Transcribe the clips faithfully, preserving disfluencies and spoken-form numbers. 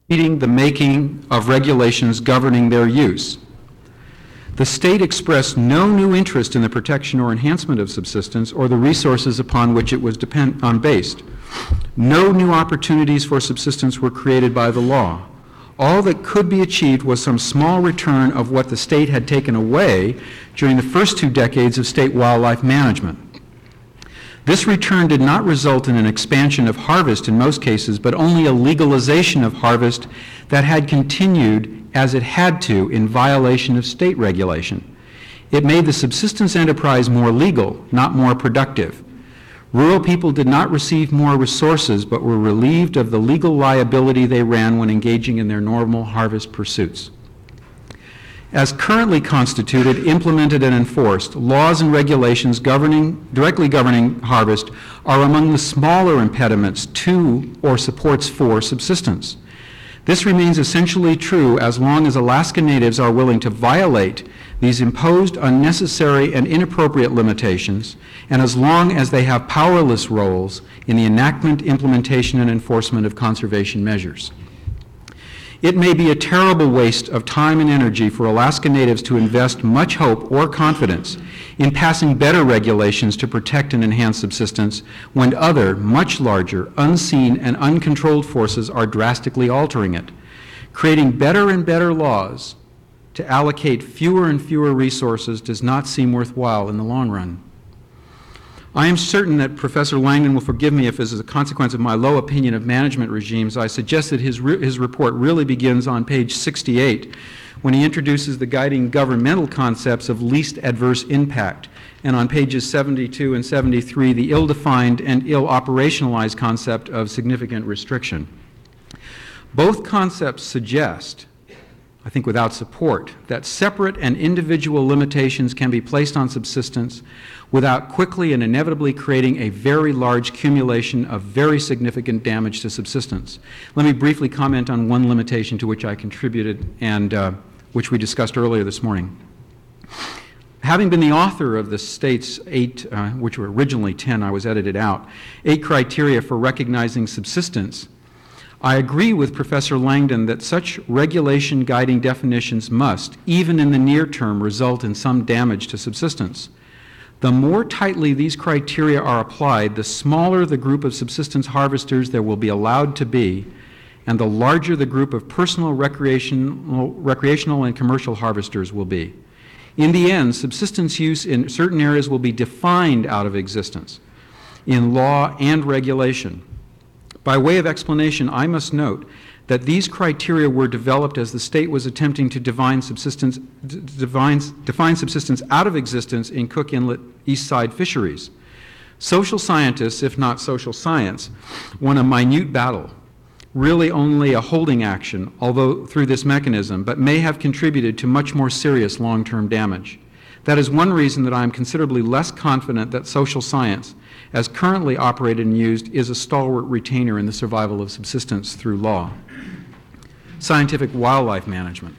impeding the making of regulations governing their use. The state expressed no new interest in the protection or enhancement of subsistence or the resources upon which it was depend on based. No new opportunities for subsistence were created by the law. All that could be achieved was some small return of what the state had taken away during the first two decades of state wildlife management. This return did not result in an expansion of harvest in most cases, but only a legalization of harvest that had continued as it had to in violation of state regulation. It made the subsistence enterprise more legal, not more productive. Rural people did not receive more resources, but were relieved of the legal liability they ran when engaging in their normal harvest pursuits. As currently constituted, implemented, and enforced, laws and regulations governing, directly governing harvest are among the smaller impediments to or supports for subsistence. This remains essentially true as long as Alaska Natives are willing to violate these imposed unnecessary and inappropriate limitations, and as long as they have powerless roles in the enactment, implementation, and enforcement of conservation measures. It may be a terrible waste of time and energy for Alaska Natives to invest much hope or confidence in passing better regulations to protect and enhance subsistence when other, much larger, unseen, and uncontrolled forces are drastically altering it. Creating better and better laws to allocate fewer and fewer resources does not seem worthwhile in the long run. I am certain that Professor Langdon will forgive me if, as a consequence of my low opinion of management regimes, I suggest that his, re his report really begins on page sixty-eight when he introduces the guiding governmental concepts of least adverse impact, and on pages seventy-two and seventy-three the ill-defined and ill-operationalized concept of significant restriction. Both concepts suggest, I think without support, that separate and individual limitations can be placed on subsistence without quickly and inevitably creating a very large accumulation of very significant damage to subsistence. Let me briefly comment on one limitation to which I contributed and uh, which we discussed earlier this morning. Having been the author of the state's eight, uh, which were originally ten, I was edited out, eight criteria for recognizing subsistence, I agree with Professor Langdon that such regulation guiding definitions must, even in the near term, result in some damage to subsistence. The more tightly these criteria are applied, the smaller the group of subsistence harvesters there will be allowed to be, and the larger the group of personal, recreational, recreational and commercial harvesters will be. In the end, subsistence use in certain areas will be defined out of existence in law and regulation. By way of explanation, I must note that these criteria were developed as the state was attempting to define subsistence, define, define subsistence out of existence in Cook Inlet East Side fisheries. Social scientists, if not social science, won a minute battle, really only a holding action, although through this mechanism, but may have contributed to much more serious long-term damage. That is one reason that I am considerably less confident that social science, as currently operated and used, is a stalwart retainer in the survival of subsistence through law. Scientific wildlife management.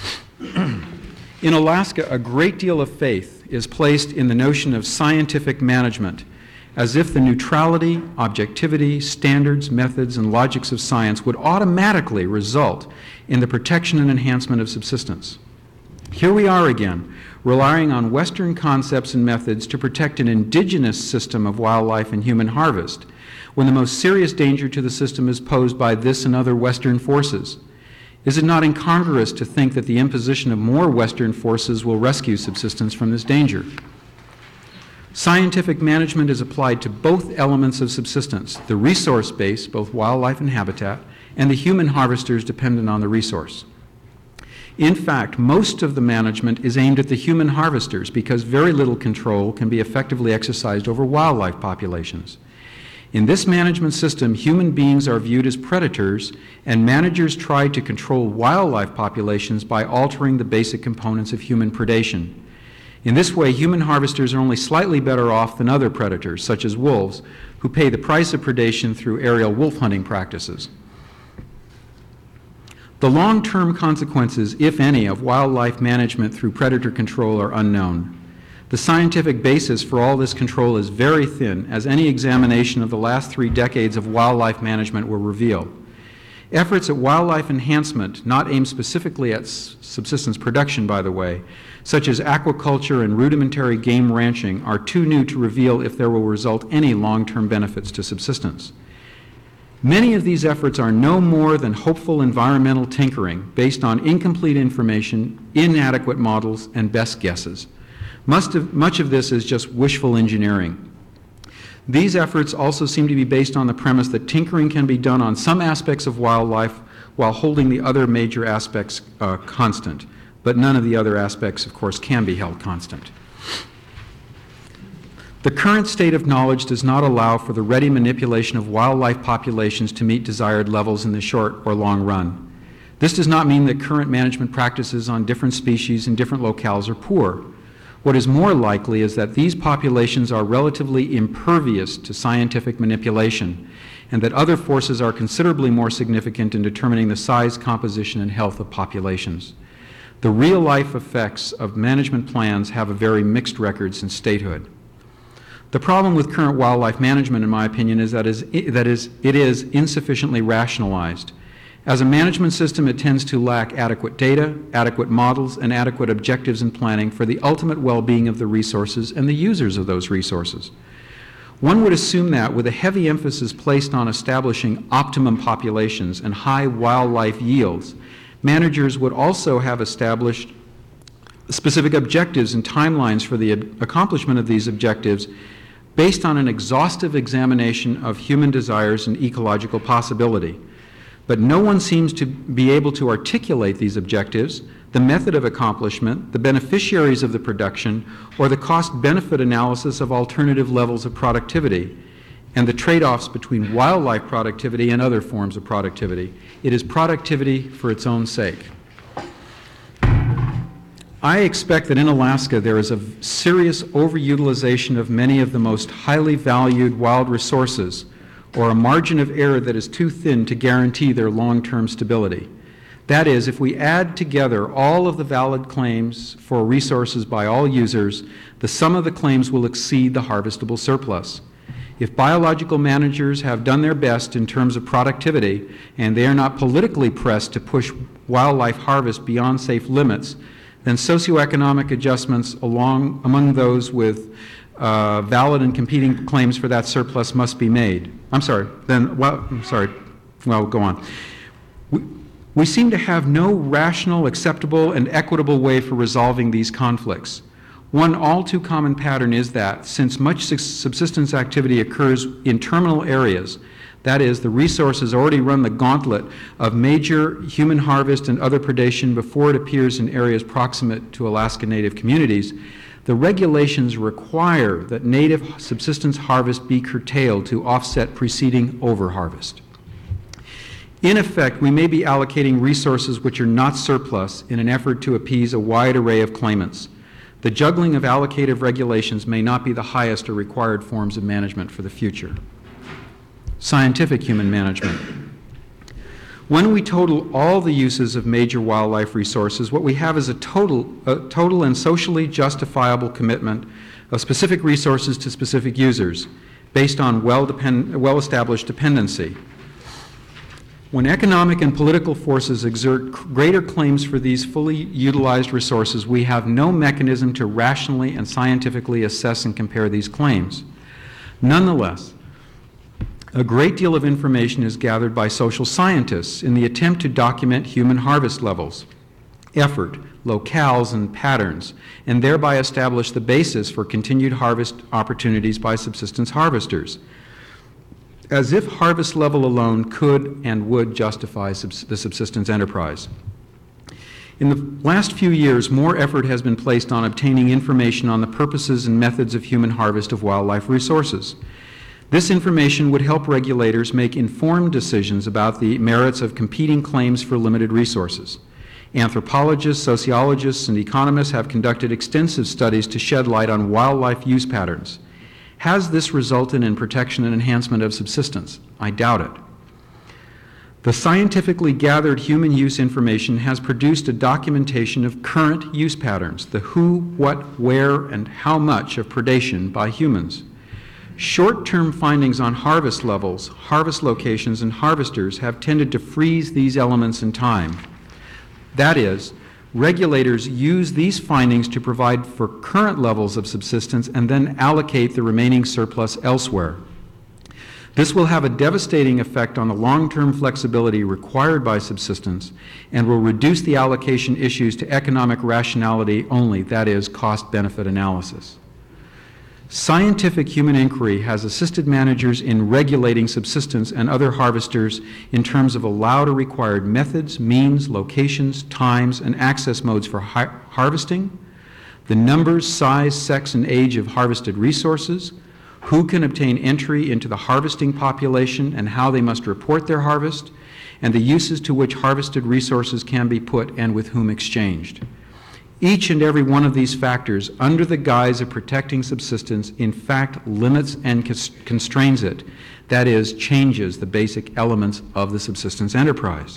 In Alaska, a great deal of faith is placed in the notion of scientific management, as if the neutrality, objectivity, standards, methods, and logics of science would automatically result in the protection and enhancement of subsistence. Here we are again, relying on Western concepts and methods to protect an indigenous system of wildlife and human harvest, when the most serious danger to the system is posed by this and other Western forces. Is it not incongruous to think that the imposition of more Western forces will rescue subsistence from this danger? Scientific management is applied to both elements of subsistence, the resource base, both wildlife and habitat, and the human harvesters dependent on the resource. In fact, most of the management is aimed at the human harvesters because very little control can be effectively exercised over wildlife populations. In this management system, human beings are viewed as predators, and managers try to control wildlife populations by altering the basic components of human predation. In this way, human harvesters are only slightly better off than other predators, such as wolves, who pay the price of predation through aerial wolf hunting practices. The long-term consequences, if any, of wildlife management through predator control are unknown. The scientific basis for all this control is very thin, as any examination of the last three decades of wildlife management will reveal. Efforts at wildlife enhancement, not aimed specifically at s- subsistence production, by the way, such as aquaculture and rudimentary game ranching, are too new to reveal if there will result any long-term benefits to subsistence. Many of these efforts are no more than hopeful environmental tinkering based on incomplete information, inadequate models, and best guesses. Much of, much of this is just wishful engineering. These efforts also seem to be based on the premise that tinkering can be done on some aspects of wildlife while holding the other major aspects uh, constant. But none of the other aspects, of course, can be held constant. The current state of knowledge does not allow for the ready manipulation of wildlife populations to meet desired levels in the short or long run. This does not mean that current management practices on different species in different locales are poor. What is more likely is that these populations are relatively impervious to scientific manipulation, and that other forces are considerably more significant in determining the size, composition, and health of populations. The real-life effects of management plans have a very mixed record since statehood. The problem with current wildlife management, in my opinion, is that is, that is, it is insufficiently rationalized. As a management system, it tends to lack adequate data, adequate models, and adequate objectives and planning for the ultimate well-being of the resources and the users of those resources. One would assume that, with a heavy emphasis placed on establishing optimum populations and high wildlife yields, managers would also have established specific objectives and timelines for the accomplishment of these objectives based on an exhaustive examination of human desires and ecological possibility. But no one seems to be able to articulate these objectives, the method of accomplishment, the beneficiaries of the production, or the cost-benefit analysis of alternative levels of productivity, and the trade-offs between wildlife productivity and other forms of productivity. It is productivity for its own sake. I expect that in Alaska there is a serious overutilization of many of the most highly valued wild resources, or a margin of error that is too thin to guarantee their long-term stability. That is, if we add together all of the valid claims for resources by all users, the sum of the claims will exceed the harvestable surplus. If biological managers have done their best in terms of productivity, and they are not politically pressed to push wildlife harvest beyond safe limits, then socioeconomic adjustments along, among those with Uh, valid and competing claims for that surplus must be made. I'm sorry, then, well, I'm sorry, well, go on. We, we seem to have no rational, acceptable, and equitable way for resolving these conflicts. One all too common pattern is that, since much subsistence activity occurs in terminal areas, that is, the resources already run the gauntlet of major human harvest and other predation before it appears in areas proximate to Alaska Native communities, the regulations require that native subsistence harvest be curtailed to offset preceding overharvest. In effect, we may be allocating resources which are not surplus in an effort to appease a wide array of claimants. The juggling of allocative regulations may not be the highest or required forms of management for the future. Scientific human management. When we total all the uses of major wildlife resources, what we have is a total, a total and socially justifiable commitment of specific resources to specific users based on well-depend, well-established dependency. When economic and political forces exert greater claims for these fully utilized resources, we have no mechanism to rationally and scientifically assess and compare these claims. Nonetheless, a great deal of information is gathered by social scientists in the attempt to document human harvest levels, effort, locales, and patterns, and thereby establish the basis for continued harvest opportunities by subsistence harvesters, as if harvest level alone could and would justify subs- the subsistence enterprise. In the last few years, more effort has been placed on obtaining information on the purposes and methods of human harvest of wildlife resources. This information would help regulators make informed decisions about the merits of competing claims for limited resources. Anthropologists, sociologists, and economists have conducted extensive studies to shed light on wildlife use patterns. Has this resulted in protection and enhancement of subsistence? I doubt it. The scientifically gathered human use information has produced a documentation of current use patterns, the who, what, where, and how much of predation by humans. Short-term findings on harvest levels, harvest locations, and harvesters have tended to freeze these elements in time. That is, regulators use these findings to provide for current levels of subsistence and then allocate the remaining surplus elsewhere. This will have a devastating effect on the long-term flexibility required by subsistence and will reduce the allocation issues to economic rationality only, that is, cost-benefit analysis. Scientific human inquiry has assisted managers in regulating subsistence and other harvesters in terms of allowed or required methods, means, locations, times, and access modes for har- harvesting, the numbers, size, sex, and age of harvested resources, who can obtain entry into the harvesting population and how they must report their harvest, and the uses to which harvested resources can be put and with whom exchanged. Each and every one of these factors, under the guise of protecting subsistence, in fact limits and constrains it, that is, changes the basic elements of the subsistence enterprise.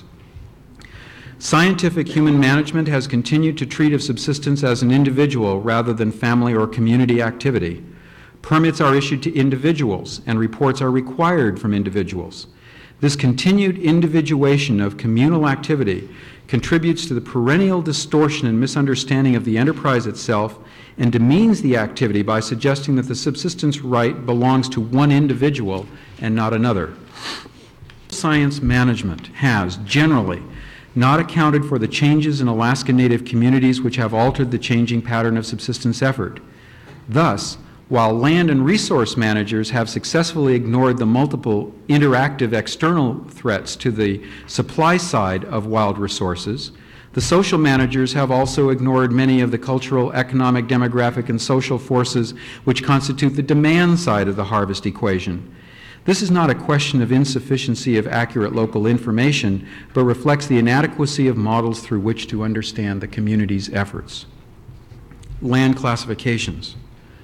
Scientific human management has continued to treat of subsistence as an individual rather than family or community activity. Permits are issued to individuals, and reports are required from individuals. This continued individuation of communal activity contributes to the perennial distortion and misunderstanding of the enterprise itself and demeans the activity by suggesting that the subsistence right belongs to one individual and not another. Science management has, generally, not accounted for the changes in Alaska Native communities which have altered the changing pattern of subsistence effort. Thus, while land and resource managers have successfully ignored the multiple interactive external threats to the supply side of wild resources, the social managers have also ignored many of the cultural, economic, demographic, and social forces which constitute the demand side of the harvest equation. This is not a question of insufficiency of accurate local information, but reflects the inadequacy of models through which to understand the community's efforts. Land classifications.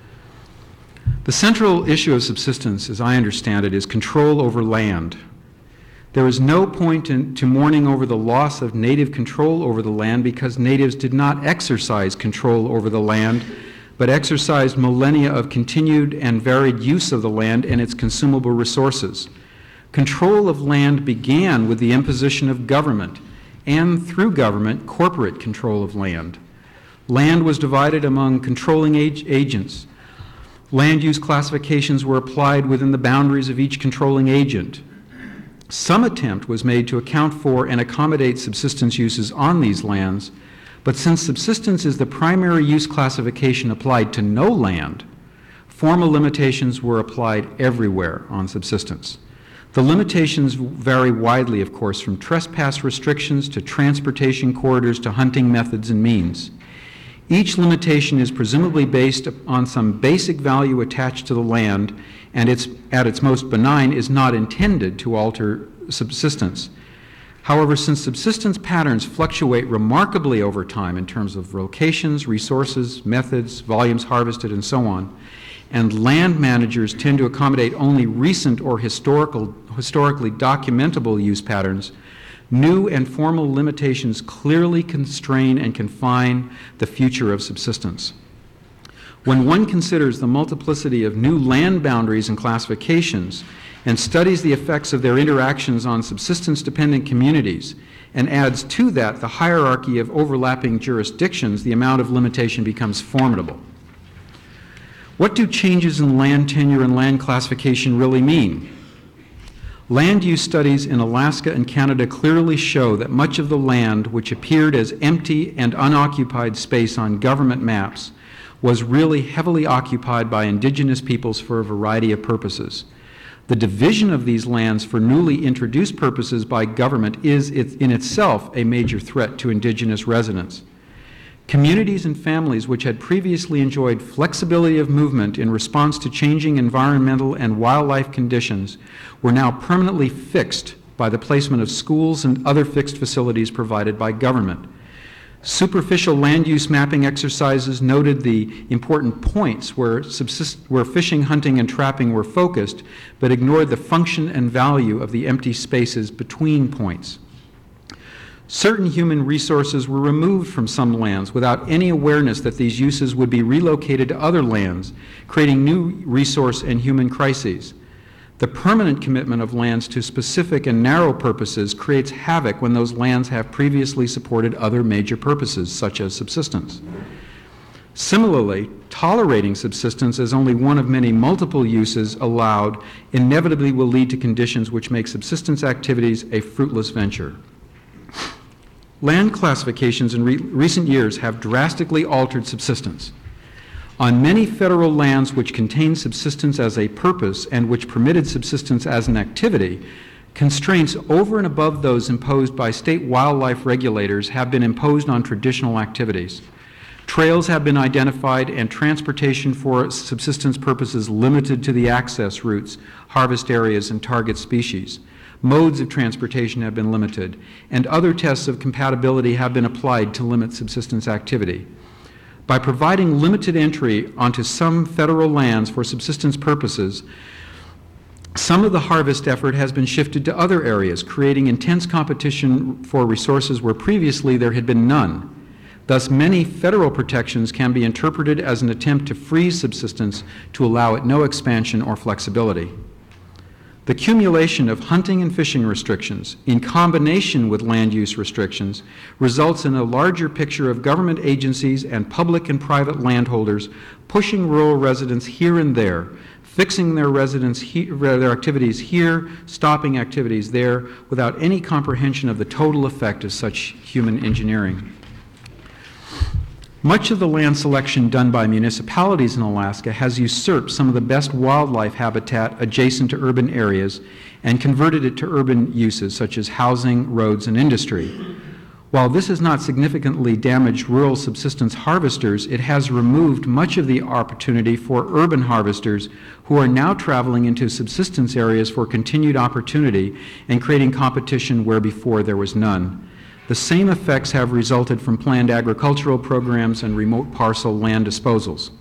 The central issue of subsistence, as I understand it, is control over land. There is no point in, to mourning over the loss of native control over the land because natives did not exercise control over the land, but exercised millennia of continued and varied use of the land and its consumable resources. Control of land began with the imposition of government, and through government, corporate control of land. Land was divided among controlling ag- agents. Land use classifications were applied within the boundaries of each controlling agent. Some attempt was made to account for and accommodate subsistence uses on these lands, but since subsistence is the primary use classification applied to no land, formal limitations were applied everywhere on subsistence. The limitations vary widely, of course, from trespass restrictions to transportation corridors to hunting methods and means. Each limitation is presumably based on some basic value attached to the land, and it's, at its most benign, is not intended to alter subsistence. However, since subsistence patterns fluctuate remarkably over time in terms of locations, resources, methods, volumes harvested, and so on, and land managers tend to accommodate only recent or historical, historically documentable use patterns, new and formal limitations clearly constrain and confine the future of subsistence. When one considers the multiplicity of new land boundaries and classifications and studies the effects of their interactions on subsistence-dependent communities and adds to that the hierarchy of overlapping jurisdictions, the amount of limitation becomes formidable. What do changes in land tenure and land classification really mean? Land use studies in Alaska and Canada clearly show that much of the land which appeared as empty and unoccupied space on government maps was really heavily occupied by indigenous peoples for a variety of purposes. The division of these lands for newly introduced purposes by government is in itself a major threat to indigenous residents. Communities and families which had previously enjoyed flexibility of movement in response to changing environmental and wildlife conditions were now permanently fixed by the placement of schools and other fixed facilities provided by government. Superficial land use mapping exercises noted the important points where, subsist- where fishing, hunting, and trapping were focused, but ignored the function and value of the empty spaces between points. Certain human resources were removed from some lands without any awareness that these uses would be relocated to other lands, creating new resource and human crises. The permanent commitment of lands to specific and narrow purposes creates havoc when those lands have previously supported other major purposes, such as subsistence. Similarly, tolerating subsistence as only one of many multiple uses allowed inevitably will lead to conditions which make subsistence activities a fruitless venture. Land classifications in re recent years have drastically altered subsistence. On many federal lands which contained subsistence as a purpose and which permitted subsistence as an activity, constraints over and above those imposed by state wildlife regulators have been imposed on traditional activities. Trails have been identified and transportation for subsistence purposes limited to the access routes, harvest areas, and target species. Modes of transportation have been limited, and other tests of compatibility have been applied to limit subsistence activity. By providing limited entry onto some federal lands for subsistence purposes, some of the harvest effort has been shifted to other areas, creating intense competition for resources where previously there had been none. Thus, many federal protections can be interpreted as an attempt to freeze subsistence to allow it no expansion or flexibility. The accumulation of hunting and fishing restrictions in combination with land use restrictions results in a larger picture of government agencies and public and private landholders pushing rural residents here and there, fixing their residents he, their activities here, stopping activities there, without any comprehension of the total effect of such human engineering. Much of the land selection done by municipalities in Alaska has usurped some of the best wildlife habitat adjacent to urban areas and converted it to urban uses such as housing, roads, and industry. While this has not significantly damaged rural subsistence harvesters, it has removed much of the opportunity for urban harvesters who are now traveling into subsistence areas for continued opportunity and creating competition where before there was none. The same effects have resulted from planned agricultural programs and remote parcel land disposals.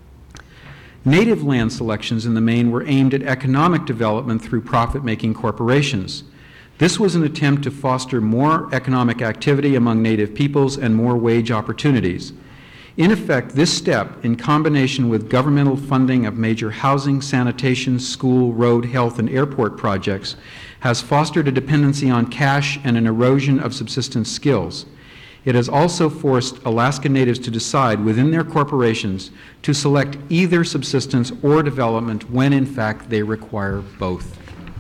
Native land selections in the main were aimed at economic development through profit-making corporations. This was an attempt to foster more economic activity among Native peoples and more wage opportunities. In effect, this step, in combination with governmental funding of major housing, sanitation, school, road, health, and airport projects, has fostered a dependency on cash and an erosion of subsistence skills. It has also forced Alaska Natives to decide within their corporations to select either subsistence or development when in fact they require both.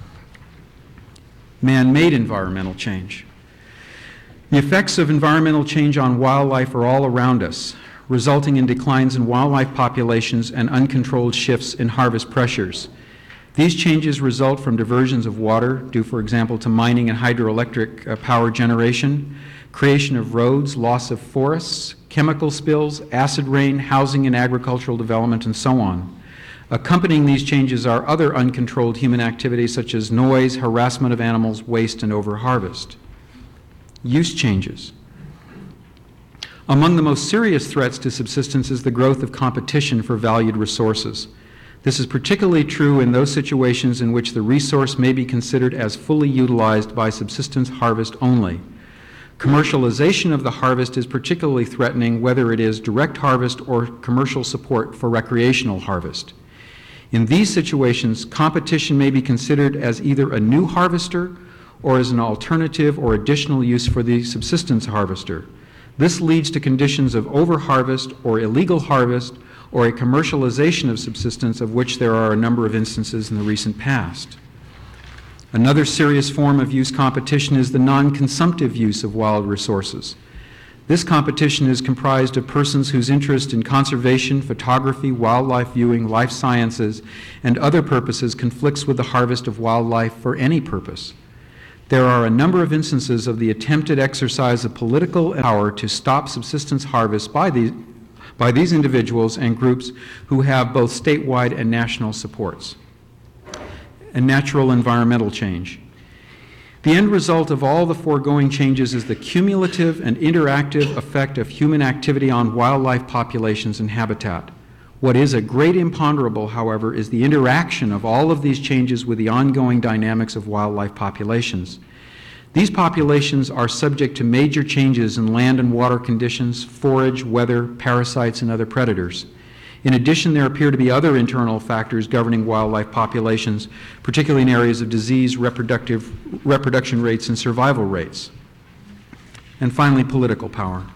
Man-made environmental change. The effects of environmental change on wildlife are all around us, resulting in declines in wildlife populations and uncontrolled shifts in harvest pressures. These changes result from diversions of water, due, for example, to mining and hydroelectric uh, power generation, creation of roads, loss of forests, chemical spills, acid rain, housing and agricultural development, and so on. Accompanying these changes are other uncontrolled human activities such as noise, harassment of animals, waste, and overharvest. Use changes. Among the most serious threats to subsistence is the growth of competition for valued resources. This is particularly true in those situations in which the resource may be considered as fully utilized by subsistence harvest only. Commercialization of the harvest is particularly threatening, whether it is direct harvest or commercial support for recreational harvest. In these situations, competition may be considered as either a new harvester or as an alternative or additional use for the subsistence harvester. This leads to conditions of overharvest or illegal harvest or a commercialization of subsistence, of which there are a number of instances in the recent past. Another serious form of use competition is the non-consumptive use of wild resources. This competition is comprised of persons whose interest in conservation, photography, wildlife viewing, life sciences, and other purposes conflicts with the harvest of wildlife for any purpose. There are a number of instances of the attempted exercise of political power to stop subsistence harvest by these, by these individuals and groups who have both statewide and national supports. And natural environmental change. The end result of all the foregoing changes is the cumulative and interactive effect of human activity on wildlife populations and habitat. What is a great imponderable, however, is the interaction of all of these changes with the ongoing dynamics of wildlife populations. These populations are subject to major changes in land and water conditions, forage, weather, parasites, and other predators. In addition, there appear to be other internal factors governing wildlife populations, particularly in areas of disease, reproductive, reproduction rates, and survival rates. And finally, political power.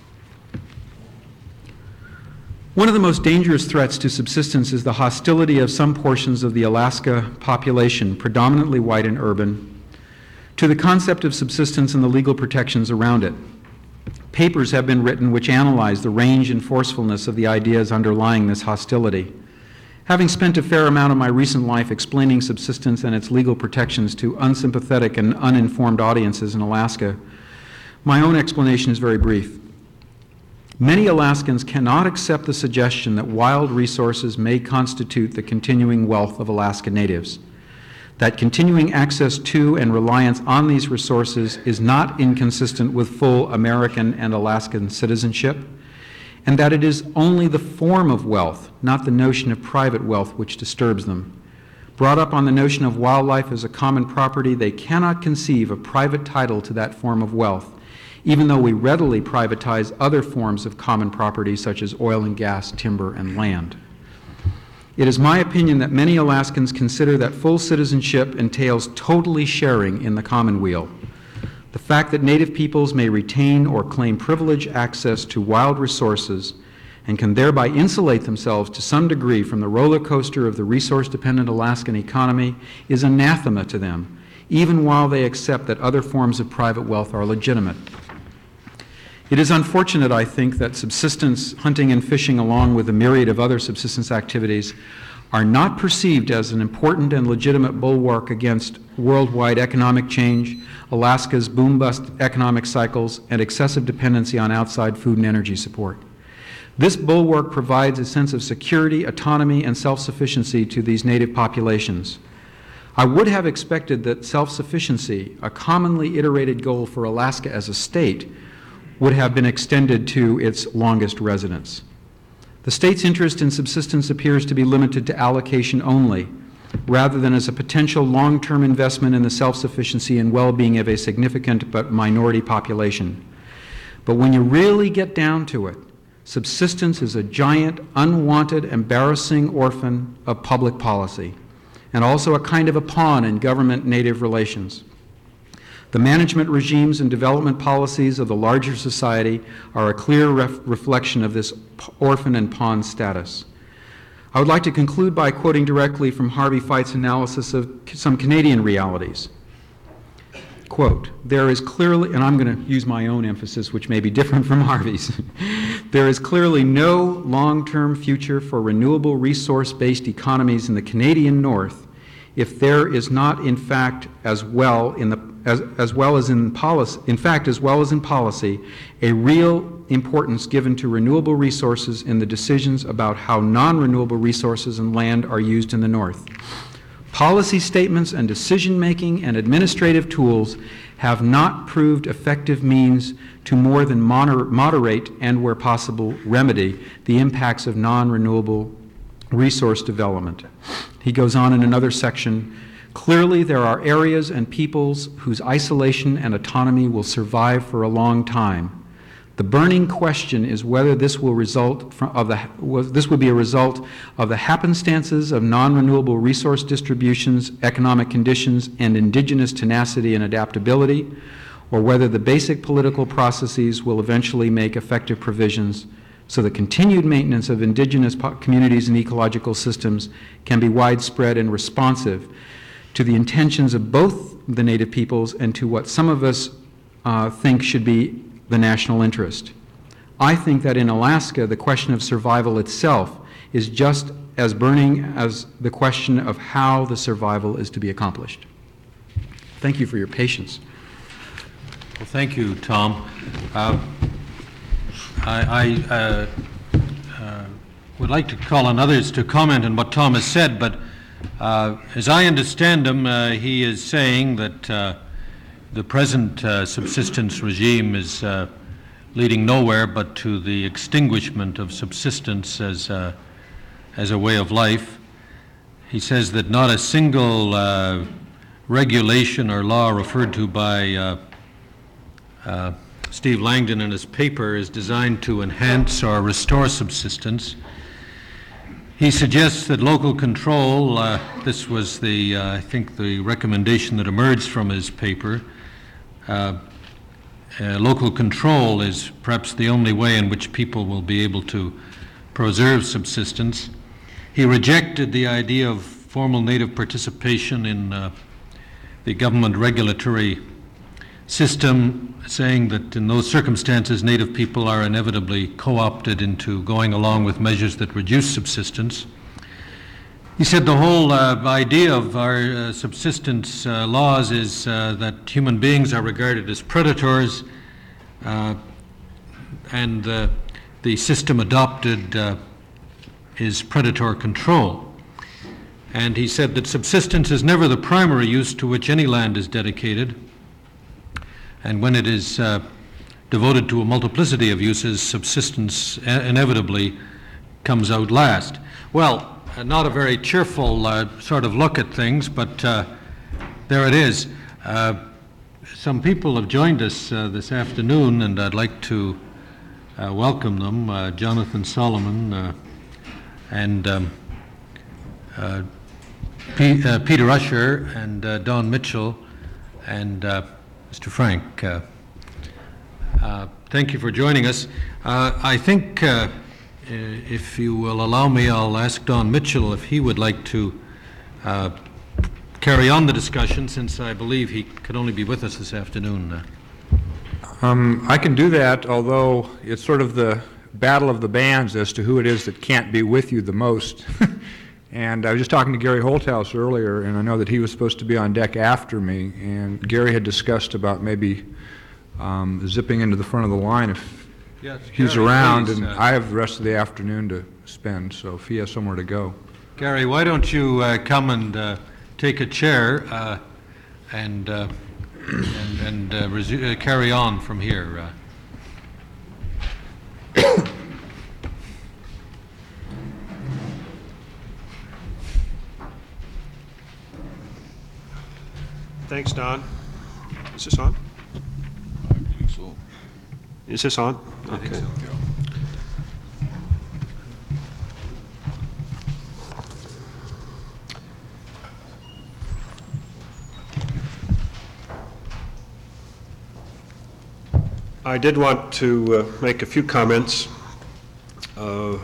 One of the most dangerous threats to subsistence is the hostility of some portions of the Alaska population, predominantly white and urban, to the concept of subsistence and the legal protections around it. Papers have been written which analyze the range and forcefulness of the ideas underlying this hostility. Having spent a fair amount of my recent life explaining subsistence and its legal protections to unsympathetic and uninformed audiences in Alaska, my own explanation is very brief. Many Alaskans cannot accept the suggestion that wild resources may constitute the continuing wealth of Alaska natives, that continuing access to and reliance on these resources is not inconsistent with full American and Alaskan citizenship, and that it is only the form of wealth, not the notion of private wealth, which disturbs them. Brought up on the notion of wildlife as a common property, they cannot conceive a private title to that form of wealth, even though we readily privatize other forms of common property such as oil and gas, timber, and land. It is my opinion that many Alaskans consider that full citizenship entails totally sharing in the commonweal. The fact that Native peoples may retain or claim privileged access to wild resources and can thereby insulate themselves to some degree from the roller coaster of the resource-dependent Alaskan economy is anathema to them, even while they accept that other forms of private wealth are legitimate. It is unfortunate, I think, that subsistence, hunting and fishing, along with a myriad of other subsistence activities, are not perceived as an important and legitimate bulwark against worldwide economic change, Alaska's boom-bust economic cycles, and excessive dependency on outside food and energy support. This bulwark provides a sense of security, autonomy, and self-sufficiency to these native populations. I would have expected that self-sufficiency, a commonly iterated goal for Alaska as a state, would have been extended to its longest residents. The state's interest in subsistence appears to be limited to allocation only, rather than as a potential long-term investment in the self-sufficiency and well-being of a significant but minority population. But when you really get down to it, subsistence is a giant, unwanted, embarrassing orphan of public policy, and also a kind of a pawn in government-native relations. The management regimes and development policies of the larger society are a clear ref reflection of this orphan and pawn status. I would like to conclude by quoting directly from Harvey Fite's analysis of some Canadian realities. Quote, there is clearly, and I'm going to use my own emphasis, which may be different from Harvey's, there is clearly no long-term future for renewable resource-based economies in the Canadian North if there is not, in fact, as well in the as, as well as in policy, in fact, as well as in policy, a real importance given to renewable resources in the decisions about how non-renewable resources and land are used in the North. Policy statements and decision-making and administrative tools have not proved effective means to more than moder moderate and, where possible, remedy the impacts of non-renewable resource development. He goes on in another section, clearly there are areas and peoples whose isolation and autonomy will survive for a long time. The burning question is whether this will result from of the this would be a result of the happenstances of non-renewable resource distributions, economic conditions, and indigenous tenacity and adaptability, or whether the basic political processes will eventually make effective provisions so the continued maintenance of indigenous communities and ecological systems can be widespread and responsive to the intentions of both the Native peoples and to what some of us uh, think should be the national interest. I think that in Alaska, the question of survival itself is just as burning as the question of how the survival is to be accomplished. Thank you for your patience. Well, thank you, Tom. Uh, I, I uh, uh, would like to call on others to comment on what Tom has said, but uh, as I understand him, uh, he is saying that uh, the present uh, subsistence regime is uh, leading nowhere but to the extinguishment of subsistence as, uh, as a way of life. He says that not a single uh, regulation or law referred to by uh, uh, Steve Langdon in his paper is designed to enhance or restore subsistence. He suggests that local control, uh, this was the, uh, I think, the recommendation that emerged from his paper, uh, uh, local control is perhaps the only way in which people will be able to preserve subsistence. He rejected the idea of formal Native participation in uh, the government regulatory system, saying that in those circumstances Native people are inevitably co-opted into going along with measures that reduce subsistence. He said the whole uh, idea of our uh, subsistence uh, laws is uh, that human beings are regarded as predators, uh, and uh, the system adopted uh, is predator control. And he said that subsistence is never the primary use to which any land is dedicated, and when it is uh, devoted to a multiplicity of uses, subsistence inevitably comes out last. Well, uh, not a very cheerful uh, sort of look at things, but uh, there it is. Uh, some people have joined us uh, this afternoon, and I'd like to uh, welcome them. Uh, Jonathan Solomon uh, and um, uh, P- uh, Peter Usher and uh, Don Mitchell and uh, Mister Frank. Uh, uh, thank you for joining us. Uh, I think, uh, if you will allow me, I'll ask Don Mitchell if he would like to uh, carry on the discussion, since I believe he could only be with us this afternoon. Uh, Um, I can do that, although it's sort of the battle of the bands as to who it is that can't be with you the most. And I was just talking to Gary Holthouse earlier, and I know that he was supposed to be on deck after me, and Gary had discussed about maybe um, zipping into the front of the line if yes, he's Gary, around, please, and uh, I have the rest of the afternoon to spend, so if he has somewhere to go. Gary, why don't you uh, come and uh, take a chair uh, and, uh, and, and uh, resu- uh, carry on from here. Uh. Thanks, Don. Is this on? I believe so. Is this on? I think Okay. so. I did want to uh, make a few comments. Uh,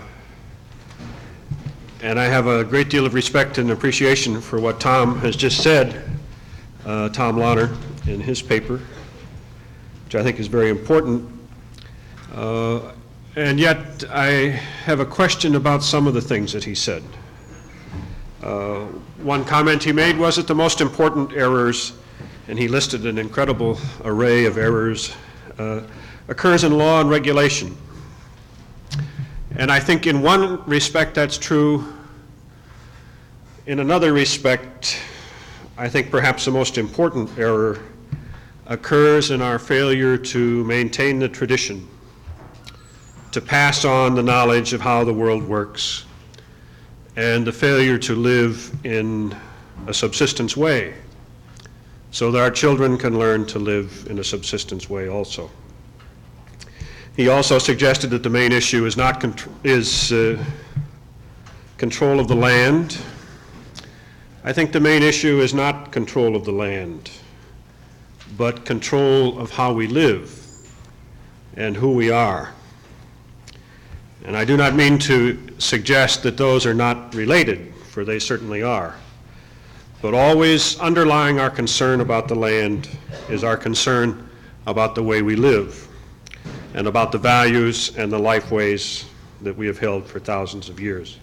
and I have a great deal of respect and appreciation for what Tom has just said, uh, Tom Launer, in his paper, which I think is very important. Uh, and yet, I have a question about some of the things that he said. Uh, one comment he made was that the most important errors, and he listed an incredible array of errors, uh, occurs in law and regulation. And I think in one respect that's true. In another respect, I think perhaps the most important error occurs in our failure to maintain the tradition, to pass on the knowledge of how the world works, and the failure to live in a subsistence way, so that our children can learn to live in a subsistence way also. He also suggested that the main issue is not contr- is uh, control of the land. I think the main issue is not control of the land, but control of how we live and who we are. And I do not mean to suggest that those are not related, for they certainly are. But always underlying our concern about the land is our concern about the way we live and about the values and the life ways that we have held for thousands of years.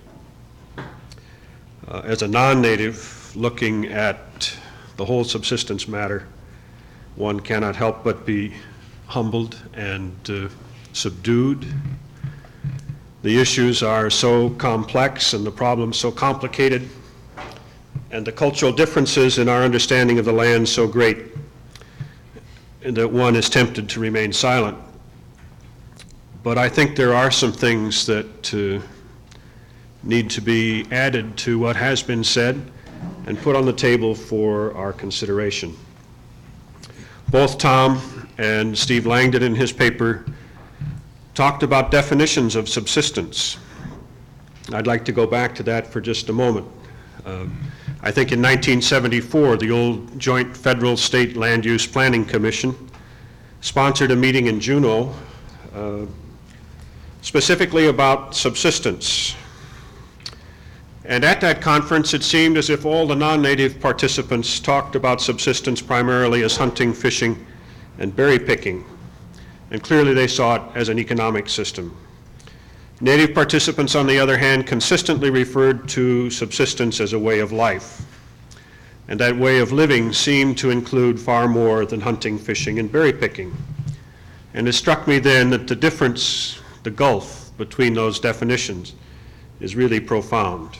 Uh, as a non-native looking at the whole subsistence matter, one cannot help but be humbled and uh, subdued. The issues are so complex and the problems so complicated, and the cultural differences in our understanding of the land so great that one is tempted to remain silent. But I think there are some things that uh, need to be added to what has been said and put on the table for our consideration. Both Tom and Steve Langdon in his paper talked about definitions of subsistence. I'd like to go back to that for just a moment. Uh, I think in nineteen seventy-four, the old Joint Federal State Land Use Planning Commission sponsored a meeting in Juneau uh, specifically about subsistence. And at that conference, it seemed as if all the non-native participants talked about subsistence primarily as hunting, fishing, and berry picking. And clearly they saw it as an economic system. Native participants, on the other hand, consistently referred to subsistence as a way of life. And that way of living seemed to include far more than hunting, fishing, and berry picking. And it struck me then that the difference, the gulf between those definitions, is really profound.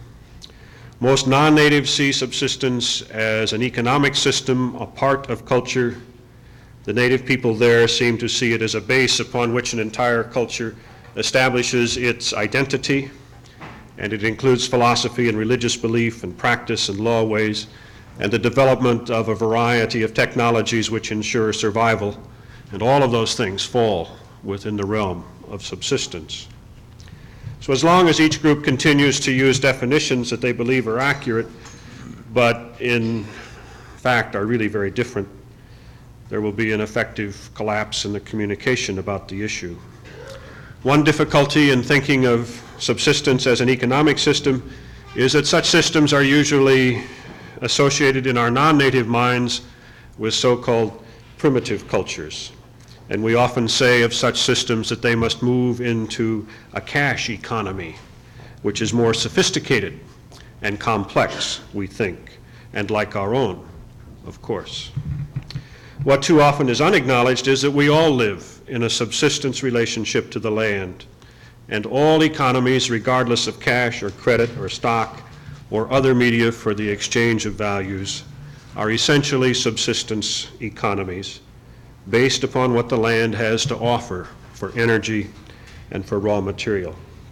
Most non-natives see subsistence as an economic system, a part of culture. The native people there seem to see it as a base upon which an entire culture establishes its identity, and it includes philosophy and religious belief and practice and lawways, and the development of a variety of technologies which ensure survival, and all of those things fall within the realm of subsistence. So as long as each group continues to use definitions that they believe are accurate, but in fact are really very different, there will be an effective collapse in the communication about the issue. One difficulty in thinking of subsistence as an economic system is that such systems are usually associated in our non-native minds with so-called primitive cultures. And we often say of such systems that they must move into a cash economy, which is more sophisticated and complex, we think, and like our own, of course. What too often is unacknowledged is that we all live in a subsistence relationship to the land, and all economies, regardless of cash or credit or stock or other media for the exchange of values, are essentially subsistence economies based upon what the land has to offer for energy and for raw material.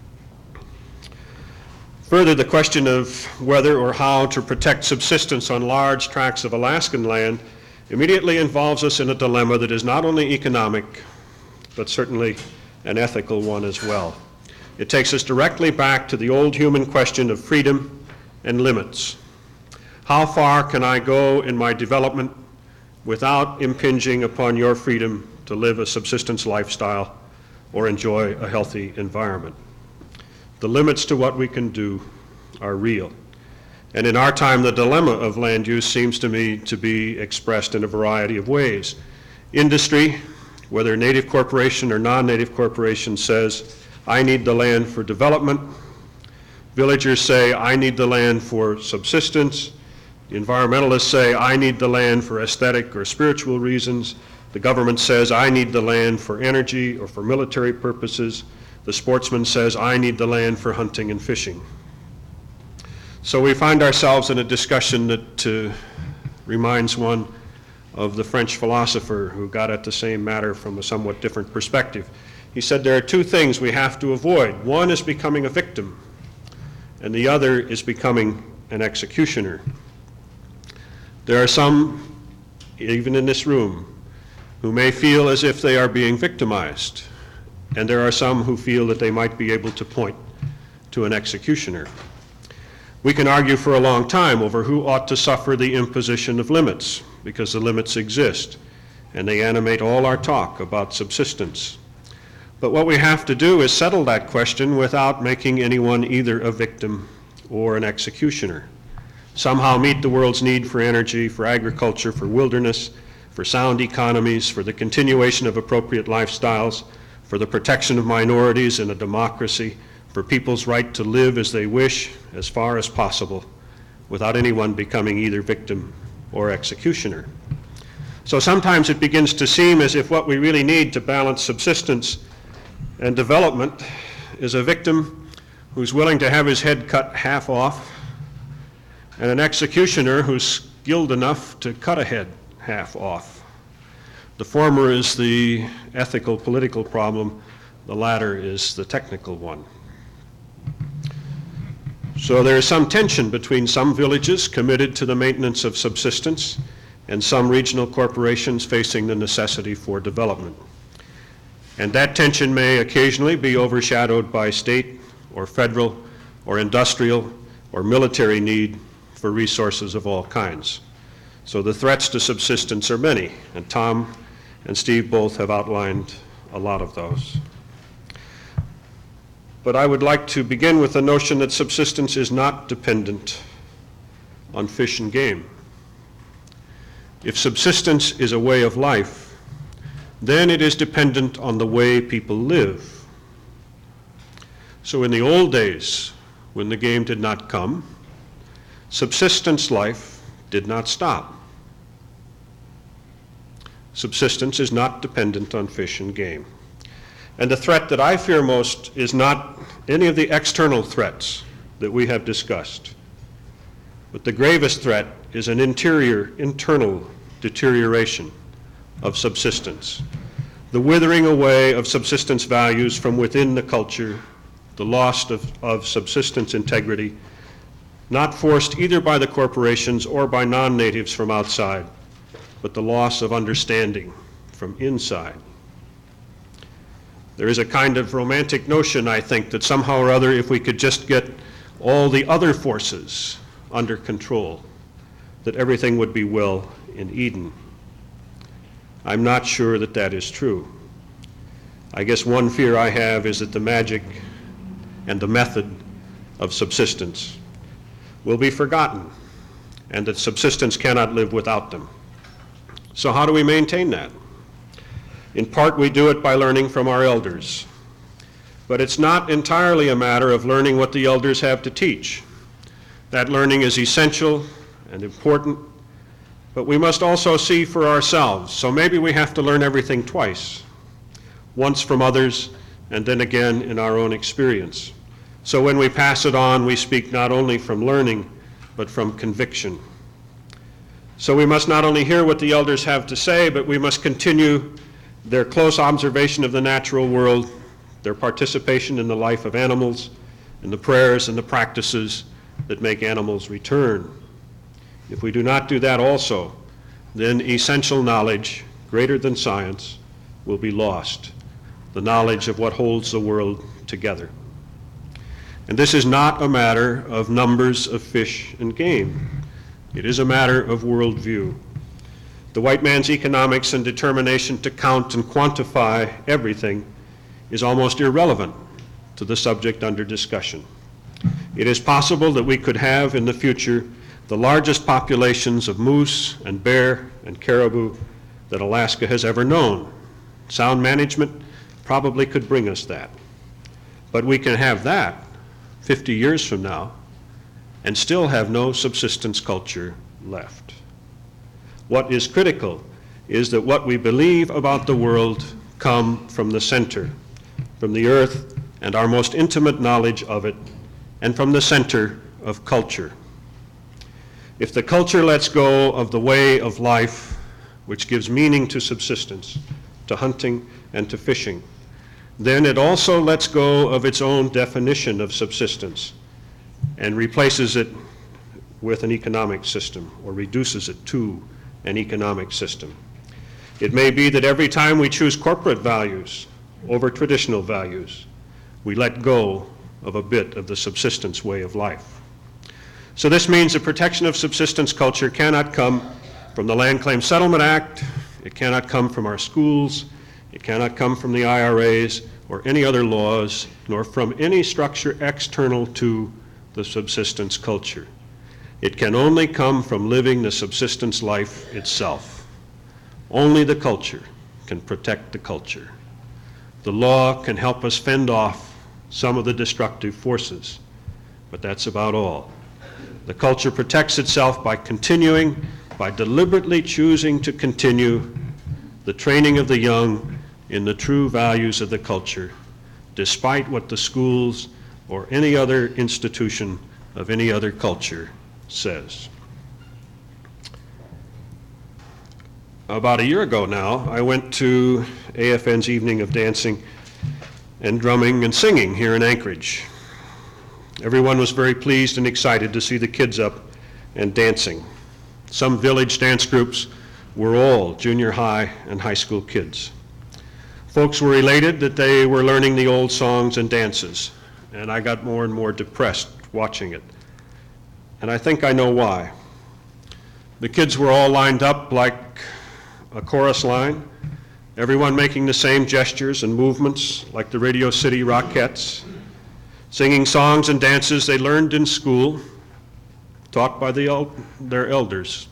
Further, the question of whether or how to protect subsistence on large tracts of Alaskan land immediately involves us in a dilemma that is not only economic, but certainly an ethical one as well. It takes us directly back to the old human question of freedom and limits. How far can I go in my development without impinging upon your freedom to live a subsistence lifestyle or enjoy a healthy environment? The limits to what we can do are real. And in our time, the dilemma of land use seems to me to be expressed in a variety of ways. Industry, whether native corporation or non-native corporation, says, I need the land for development. Villagers say, I need the land for subsistence. The environmentalists say, I need the land for aesthetic or spiritual reasons. The government says, I need the land for energy or for military purposes. The sportsman says, I need the land for hunting and fishing. So we find ourselves in a discussion that uh, reminds one of the French philosopher who got at the same matter from a somewhat different perspective. He said there are two things we have to avoid. One is becoming a victim, and the other is becoming an executioner. There are some, even in this room, who may feel as if they are being victimized, and there are some who feel that they might be able to point to an executioner. We can argue for a long time over who ought to suffer the imposition of limits, because the limits exist, and they animate all our talk about subsistence. But what we have to do is settle that question without making anyone either a victim or an executioner. Somehow meet the world's need for energy, for agriculture, for wilderness, for sound economies, for the continuation of appropriate lifestyles, for the protection of minorities in a democracy, for people's right to live as they wish as far as possible, without anyone becoming either victim or executioner. So sometimes it begins to seem as if what we really need to balance subsistence and development is a victim who's willing to have his head cut half off, and an executioner who's skilled enough to cut a head half off. The former is the ethical, political problem. The latter is the technical one. So there is some tension between some villages committed to the maintenance of subsistence and some regional corporations facing the necessity for development. And that tension may occasionally be overshadowed by state or federal or industrial or military need for resources of all kinds. So the threats to subsistence are many, and Tom and Steve both have outlined a lot of those. But I would like to begin with the notion that subsistence is not dependent on fish and game. If subsistence is a way of life, then it is dependent on the way people live. So in the old days, when the game did not come, subsistence life did not stop. Subsistence is not dependent on fish and game. And the threat that I fear most is not any of the external threats that we have discussed, but the gravest threat is an interior, internal deterioration of subsistence, the withering away of subsistence values from within the culture, the loss of, of subsistence integrity, not forced either by the corporations or by non-natives from outside, but the loss of understanding from inside. There is a kind of romantic notion, I think, that somehow or other, if we could just get all the other forces under control, that everything would be well in Eden. I'm not sure that that is true. I guess one fear I have is that the magic and the method of subsistence will be forgotten, and that subsistence cannot live without them. So how do we maintain that? In part, we do it by learning from our elders. But it's not entirely a matter of learning what the elders have to teach. That learning is essential and important, but we must also see for ourselves. So maybe we have to learn everything twice, once from others and then again in our own experience. So when we pass it on, we speak not only from learning, but from conviction. So we must not only hear what the elders have to say, but we must continue their close observation of the natural world, their participation in the life of animals, in the prayers and the practices that make animals return. If we do not do that also, then essential knowledge, greater than science, will be lost, the knowledge of what holds the world together. And this is not a matter of numbers of fish and game. It is a matter of worldview. The white man's economics and determination to count and quantify everything is almost irrelevant to the subject under discussion. It is possible that we could have in the future the largest populations of moose and bear and caribou that Alaska has ever known. Sound management probably could bring us that. But we can have that fifty years from now and still have no subsistence culture left. What is critical is that what we believe about the world come from the center, from the earth and our most intimate knowledge of it, and from the center of culture. If the culture lets go of the way of life which gives meaning to subsistence, to hunting and to fishing, then it also lets go of its own definition of subsistence and replaces it with an economic system, or reduces it to an economic system. It may be that every time we choose corporate values over traditional values, we let go of a bit of the subsistence way of life. So this means the protection of subsistence culture cannot come from the Land Claim Settlement Act, it cannot come from our schools, it cannot come from the I R As or any other laws, nor from any structure external to the subsistence culture. It can only come from living the subsistence life itself. Only the culture can protect the culture. The law can help us fend off some of the destructive forces, but that's about all. The culture protects itself by continuing, by deliberately choosing to continue the training of the young in the true values of the culture, despite what the schools or any other institution of any other culture says. About a year ago now, I went to A F N's Evening of Dancing and Drumming and Singing here in Anchorage. Everyone was very pleased and excited to see the kids up and dancing. Some village dance groups were all junior high and high school kids. Folks were elated that they were learning the old songs and dances, and I got more and more depressed watching it. And I think I know why. The kids were all lined up like a chorus line, everyone making the same gestures and movements like the Radio City Rockettes, singing songs and dances they learned in school, taught by the el- their elders.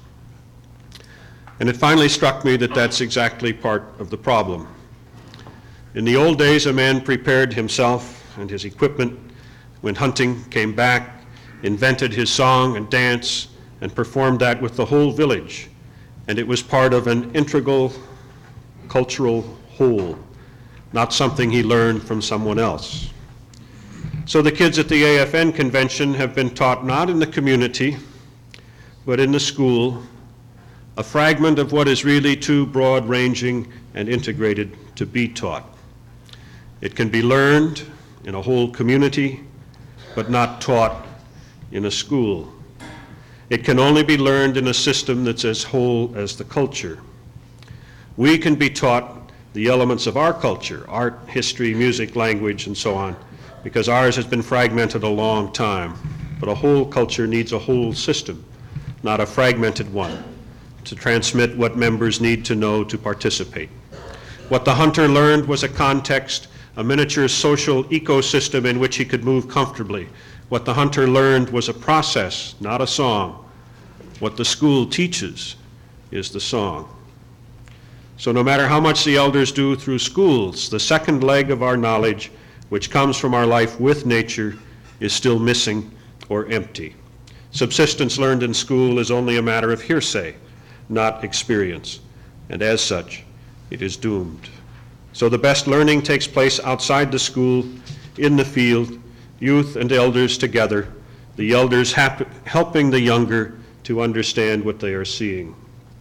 And it finally struck me that that's exactly part of the problem. In the old days, a man prepared himself and his equipment, went hunting, came back, invented his song and dance, and performed that with the whole village. And it was part of an integral cultural whole, not something he learned from someone else. So the kids at the A F N convention have been taught not in the community, but in the school, a fragment of what is really too broad-ranging and integrated to be taught. It can be learned in a whole community, but not taught in a school. It can only be learned in a system that's as whole as the culture. We can be taught the elements of our culture, art, history, music, language, and so on, because ours has been fragmented a long time. But a whole culture needs a whole system, not a fragmented one, to transmit what members need to know to participate. What the hunter learned was a context, a miniature social ecosystem in which he could move comfortably. What the hunter learned was a process, not a song. What the school teaches is the song. So no matter how much the elders do through schools, the second leg of our knowledge, which comes from our life with nature, is still missing or empty. Subsistence learned in school is only a matter of hearsay, not experience, and as such, it is doomed. So the best learning takes place outside the school, in the field, youth and elders together, the elders hap- helping the younger to understand what they are seeing.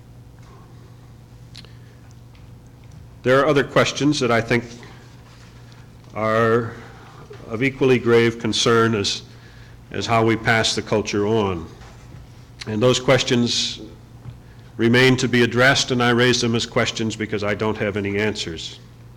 There are other questions that I think are of equally grave concern as, as how we pass the culture on. And those questions remain to be addressed, and I raise them as questions because I don't have any answers.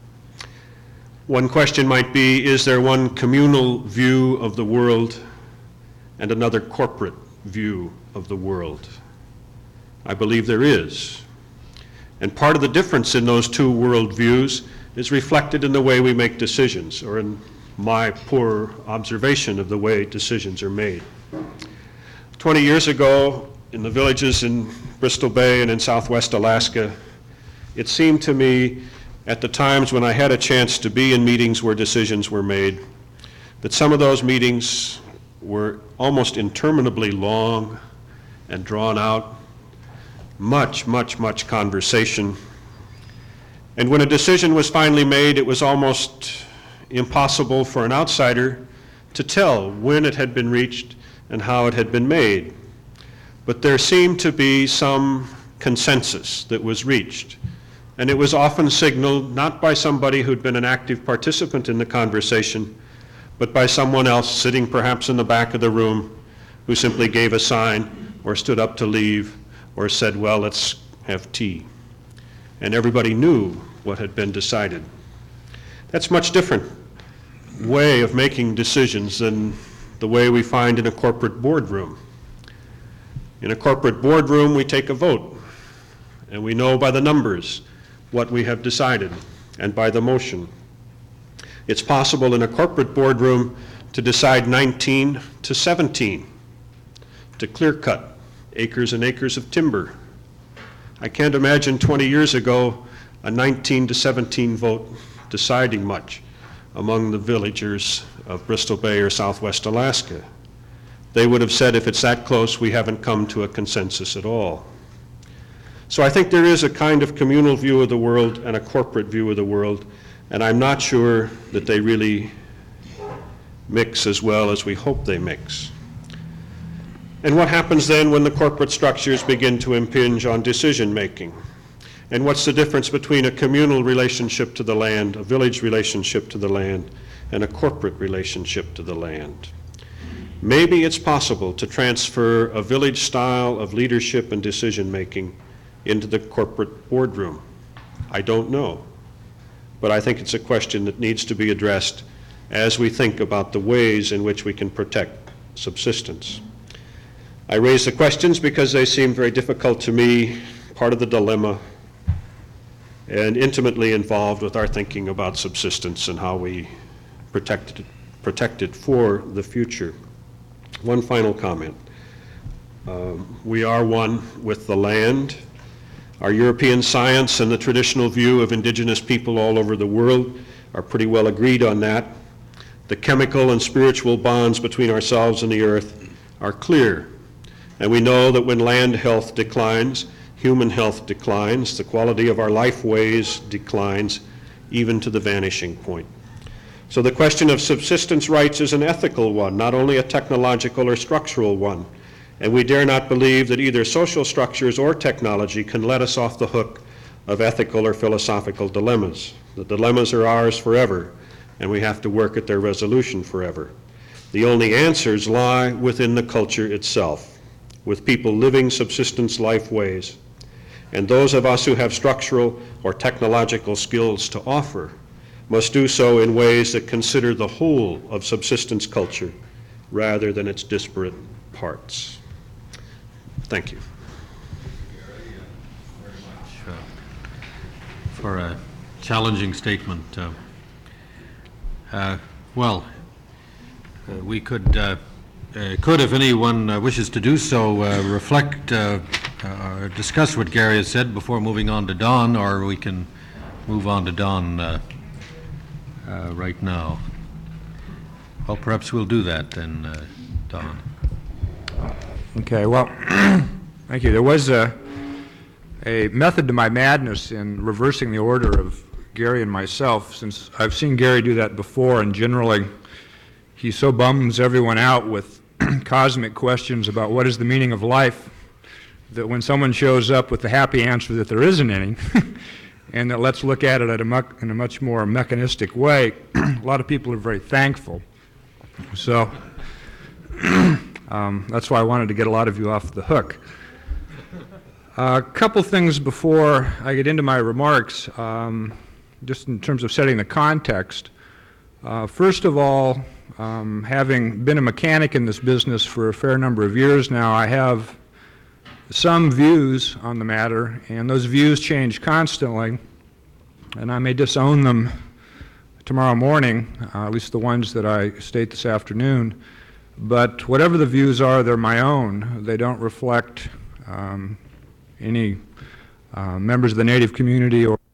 One question might be, is there one communal view of the world and another corporate view of the world? I believe there is. And part of the difference in those two worldviews is reflected in the way we make decisions, or in my poor observation of the way decisions are made. Twenty years ago, in the villages in Bristol Bay and in Southwest Alaska, it seemed to me at the times when I had a chance to be in meetings where decisions were made, that some of those meetings were almost interminably long and drawn out, much, much, much conversation. And when a decision was finally made, it was almost impossible for an outsider to tell when it had been reached and how it had been made. But there seemed to be some consensus that was reached. And it was often signaled not by somebody who'd been an active participant in the conversation, but by someone else sitting perhaps in the back of the room who simply gave a sign or stood up to leave or said, well, let's have tea. And everybody knew what had been decided. That's a much different way of making decisions than the way we find in a corporate boardroom. In a corporate boardroom, we take a vote, and we know by the numbers what we have decided, and by the motion. It's possible in a corporate boardroom to decide nineteen to seventeen, to clear cut acres and acres of timber. I can't imagine twenty years ago a nineteen to seventeen vote deciding much among the villagers of Bristol Bay or Southwest Alaska. They would have said, if it's that close, we haven't come to a consensus at all. So I think there is a kind of communal view of the world and a corporate view of the world, and I'm not sure that they really mix as well as we hope they mix. And what happens then when the corporate structures begin to impinge on decision-making? And what's the difference between a communal relationship to the land, a village relationship to the land, and a corporate relationship to the land? Maybe it's possible to transfer a village style of leadership and decision-making into the corporate boardroom. I don't know. But I think it's a question that needs to be addressed as we think about the ways in which we can protect subsistence. I raise the questions because they seem very difficult to me, part of the dilemma, and intimately involved with our thinking about subsistence and how we protect it, protect it for the future. One final comment. Um, we are one with the land. Our European science and the traditional view of indigenous people all over the world are pretty well agreed on that. The chemical and spiritual bonds between ourselves and the earth are clear. And we know that when land health declines, human health declines, the quality of our lifeways declines, even to the vanishing point. So the question of subsistence rights is an ethical one, not only a technological or structural one. And we dare not believe that either social structures or technology can let us off the hook of ethical or philosophical dilemmas. The dilemmas are ours forever, and we have to work at their resolution forever. The only answers lie within the culture itself, with people living subsistence life ways. And those of us who have structural or technological skills to offer must do so in ways that consider the whole of subsistence culture rather than its disparate parts. Thank you. For a challenging statement. Uh, uh, well, uh, we could, uh, uh, could, if anyone uh, wishes to do so, uh, reflect, uh, uh, discuss what Gary has said before moving on to Don, or we can move on to Don uh, uh, right now. Well, perhaps we'll do that then, uh, Don. Okay, well, thank you. There was a, a method to my madness in reversing the order of Gary and myself, since I've seen Gary do that before, and generally he so bums everyone out with cosmic questions about what is the meaning of life that when someone shows up with the happy answer that there isn't any, and that let's look at it at a much, in a much more mechanistic way, a lot of people are very thankful. So um, that's why I wanted to get a lot of you off the hook. A couple things before I get into my remarks, um, just in terms of setting the context. Uh, first of all, um, having been a mechanic in this business for a fair number of years now, I have some views on the matter, and those views change constantly, and I may disown them tomorrow morning, uh, at least the ones that I state this afternoon. But whatever the views are, they're my own. They don't reflect um, any uh, members of the Native community or